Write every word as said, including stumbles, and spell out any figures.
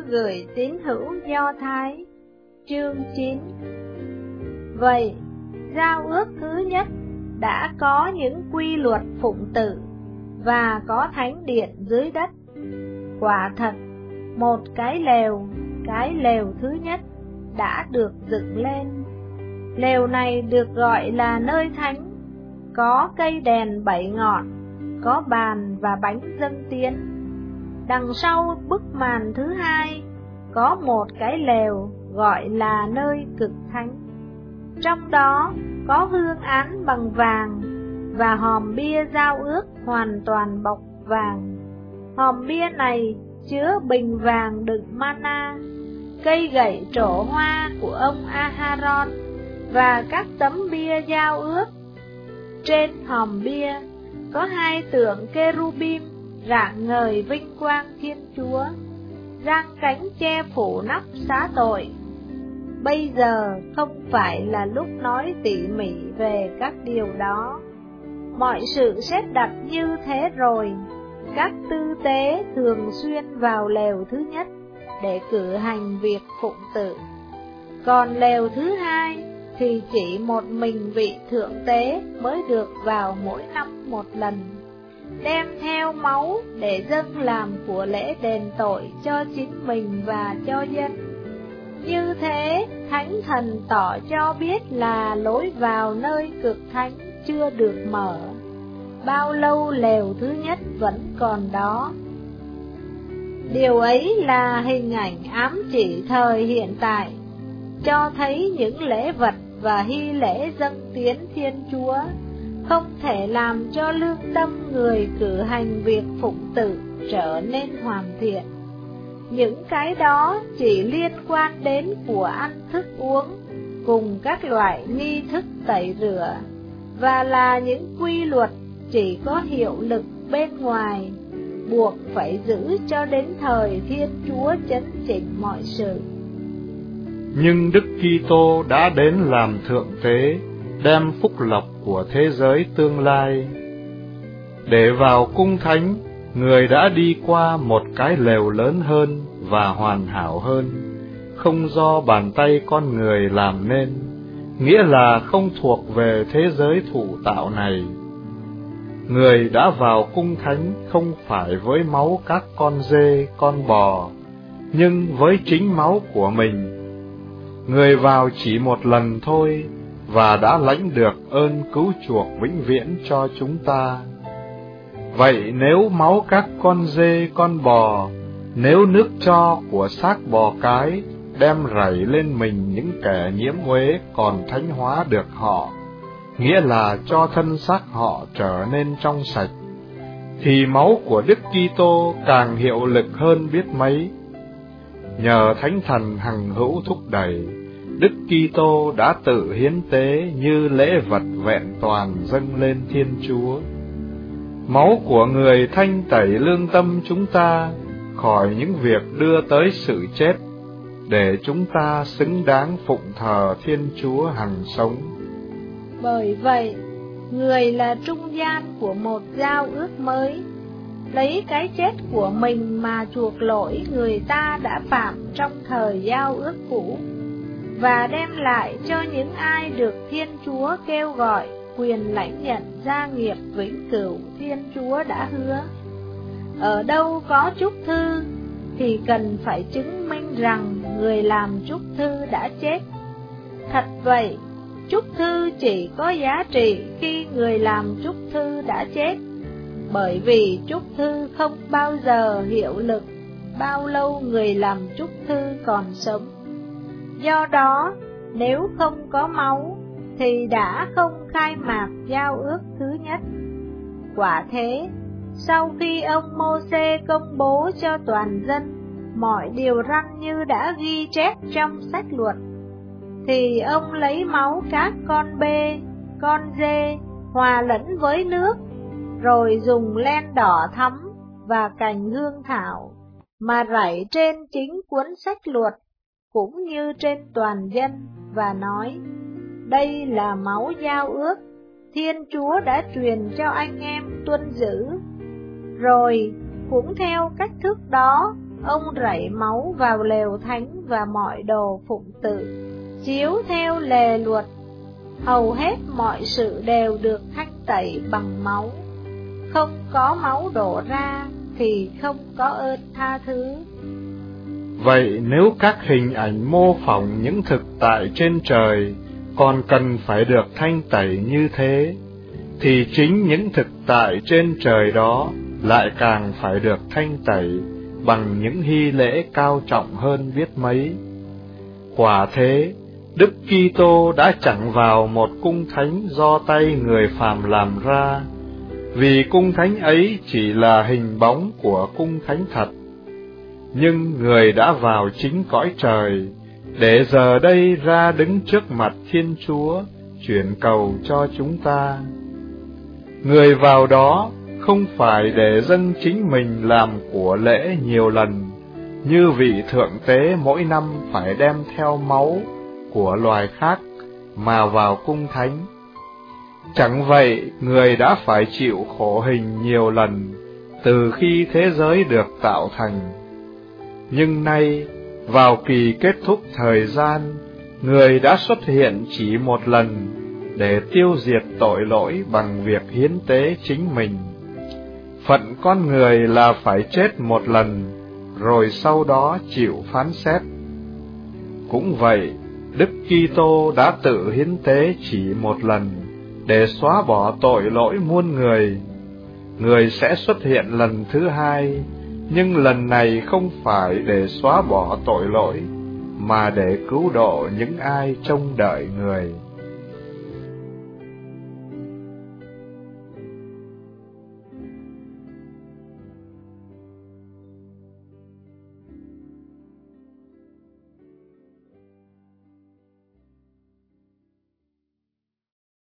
thư gửi tín hữu Do Thái, chương chín. Vậy, giao ước thứ nhất đã có những quy luật phụng tự và có thánh điện dưới đất. Quả thật, một cái lều, cái lều thứ nhất đã được dựng lên. Lều này được gọi là nơi thánh, có cây đèn bảy ngọn, có bàn và bánh dâng tiến. Đằng sau bức màn thứ hai có một cái lều gọi là nơi cực thánh. Trong đó có hương án bằng vàng và hòm bia giao ước hoàn toàn bọc vàng. Hòm bia này chứa bình vàng đựng mana, cây gậy trổ hoa của ông Aharon và các tấm bia giao ước. Trên hòm bia có hai tượng Kerubim rạng ngời vinh quang Thiên Chúa, giang cánh che phủ nắp xá tội. Bây giờ không phải là lúc nói tỉ mỉ về các điều đó. Mọi sự xếp đặt như thế rồi. Các tư tế thường xuyên vào lều thứ nhất để cử hành việc phụng tự. Còn lều thứ hai thì chỉ một mình vị thượng tế mới được vào mỗi năm một lần, đem theo máu để dâng làm của lễ đền tội cho chính mình và cho dân. Như thế, Thánh Thần tỏ cho biết là lối vào nơi cực thánh chưa được mở. Bao lâu lều thứ nhất vẫn còn đó. Điều ấy là hình ảnh ám chỉ thời hiện tại, cho thấy những lễ vật và hy lễ dâng tiến Thiên Chúa không thể làm cho lương tâm người cử hành việc phụng tự trở nên hoàn thiện. Những cái đó chỉ liên quan đến của ăn thức uống cùng các loại nghi thức tẩy rửa, và là những quy luật chỉ có hiệu lực bên ngoài, buộc phải giữ cho đến thời Thiên Chúa chấn chỉnh mọi sự. Nhưng Đức Kitô đã đến làm thượng tế, đem phúc lộc của thế giới tương lai. Để vào cung thánh, người đã đi qua một cái lều lớn hơn và hoàn hảo hơn, không do bàn tay con người làm nên, nghĩa là không thuộc về thế giới thụ tạo này. Người đã vào cung thánh không phải với máu các con dê, con bò, nhưng với chính máu của mình. Người vào chỉ một lần thôi, và đã lãnh được ơn cứu chuộc vĩnh viễn cho chúng ta. Vậy nếu máu các con dê, con bò, nếu nước cho của xác bò cái đem rảy lên mình những kẻ nhiễm uế còn thánh hóa được họ, nghĩa là cho thân xác họ trở nên trong sạch, thì máu của Đức Kitô càng hiệu lực hơn biết mấy. Nhờ Thánh Thần hằng hữu thúc đẩy, Đức Kitô đã tự hiến tế như lễ vật vẹn toàn dâng lên Thiên Chúa. Máu của người thanh tẩy lương tâm chúng ta khỏi những việc đưa tới sự chết, để chúng ta xứng đáng phụng thờ Thiên Chúa hằng sống. Bởi vậy, người là trung gian của một giao ước mới, lấy cái chết của mình mà chuộc lỗi người ta đã phạm trong thời giao ước cũ, và đem lại cho những ai được Thiên Chúa kêu gọi quyền lãnh nhận gia nghiệp vĩnh cửu Thiên Chúa đã hứa. Ở đâu có chúc thư thì cần phải chứng minh rằng người làm chúc thư đã chết. Thật vậy, chúc thư chỉ có giá trị khi người làm chúc thư đã chết, bởi vì chúc thư không bao giờ hiệu lực bao lâu người làm chúc thư còn sống. Do đó, nếu không có máu thì đã không khai mạc giao ước thứ nhất. Quả thế, sau khi ông Mô-sê công bố cho toàn dân mọi điều răn như đã ghi chép trong sách luật, thì ông lấy máu các con bê, con dê hòa lẫn với nước, rồi dùng len đỏ thắm và cành hương thảo mà rải trên chính cuốn sách luật cũng như trên toàn dân, và nói: đây là máu giao ước Thiên Chúa đã truyền cho anh em tuân giữ. Rồi cũng theo cách thức đó, ông rảy máu vào lều thánh và mọi đồ phụng tự, chiếu theo lề luật. Hầu hết mọi sự đều được thanh tẩy bằng máu. Không có máu đổ ra thì không có ơn tha thứ. Vậy nếu các hình ảnh mô phỏng những thực tại trên trời còn cần phải được thanh tẩy như thế, thì chính những thực tại trên trời đó lại càng phải được thanh tẩy bằng những hy lễ cao trọng hơn biết mấy. Quả thế, Đức Kitô đã chẳng vào một cung thánh do tay người phàm làm ra, vì cung thánh ấy chỉ là hình bóng của cung thánh thật. Nhưng người đã vào chính cõi trời, để giờ đây ra đứng trước mặt Thiên Chúa, chuyển cầu cho chúng ta. Người vào đó không phải để dâng chính mình làm của lễ nhiều lần, như vị thượng tế mỗi năm phải đem theo máu của loài khác mà vào cung thánh. Chẳng vậy, người đã phải chịu khổ hình nhiều lần từ khi thế giới được tạo thành. Nhưng nay, vào kỳ kết thúc thời gian, người đã xuất hiện chỉ một lần để tiêu diệt tội lỗi bằng việc hiến tế chính mình. Phận con người là phải chết một lần, rồi sau đó chịu phán xét. Cũng vậy, Đức Kitô đã tự hiến tế chỉ một lần để xóa bỏ tội lỗi muôn người. Người sẽ xuất hiện lần thứ hai, nhưng lần này không phải để xóa bỏ tội lỗi, mà để cứu độ những ai trông đợi người.